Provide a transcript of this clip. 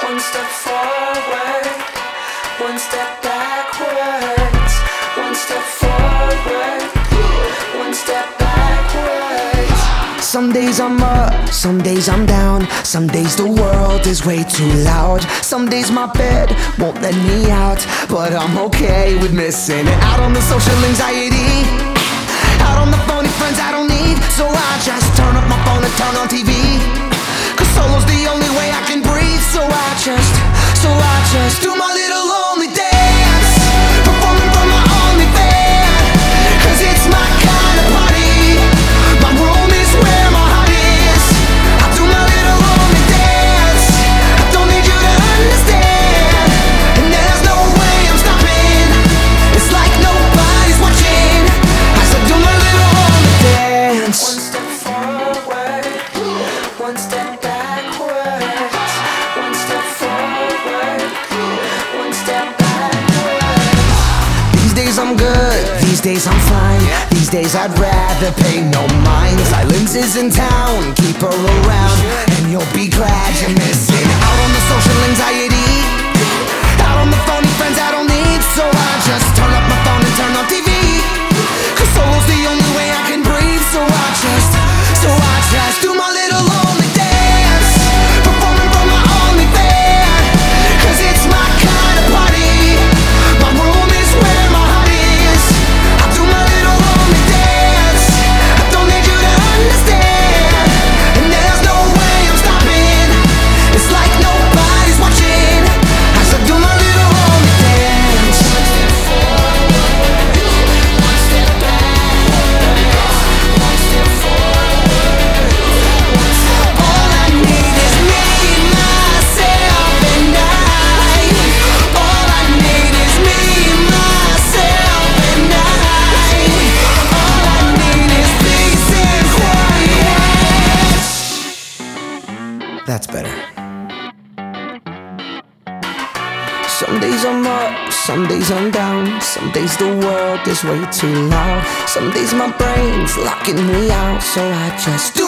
One step forward, one step backwards. One step forward, one step backwards. Some days I'm up, some days I'm down. Some days the world is way too loud. Some days my bed won't let me out, but I'm okay with missing it. Out on the social anxiety, out on the phony friends I don't need. So I just turn up my phone and turn on TV, 'cause solo's the only way I can breathe. So I just do my little lonely dance, performing for my only fan, 'cause it's my kind of party. My room is where my heart is. I do my little lonely dance. I don't need you to understand, and there's no way I'm stopping. It's like nobody's watching as I do my little lonely dance. One step forward, one step backwards. One step forward, one step backwards. These days I'm good, these days I'm fine. These days I'd rather pay no mind. Silence is in town, keep her around, and you'll be glad you're missing out on the social anxiety, out on the phony friends I don't need. So I just turn up my phone and turn on TV, 'cause solo's the only way I can breathe. So I just do my little lonely dance, performing for my only fan, 'cause it's my kind of party. My room is where my heart is. I do my little lonely dance. I don't need you to understand, and there's no way I'm stopping. It's like nobody's watching as I do my little lonely dance. One step forward, one step backwards. One step forward, one step All I need is me, myself, and I. All I need is me, myself, and I. All I need is peace and quiet. That's better. Some days I'm up, some days I'm down. Some days the world is way too loud. Some days my brain's locking me out. So I just do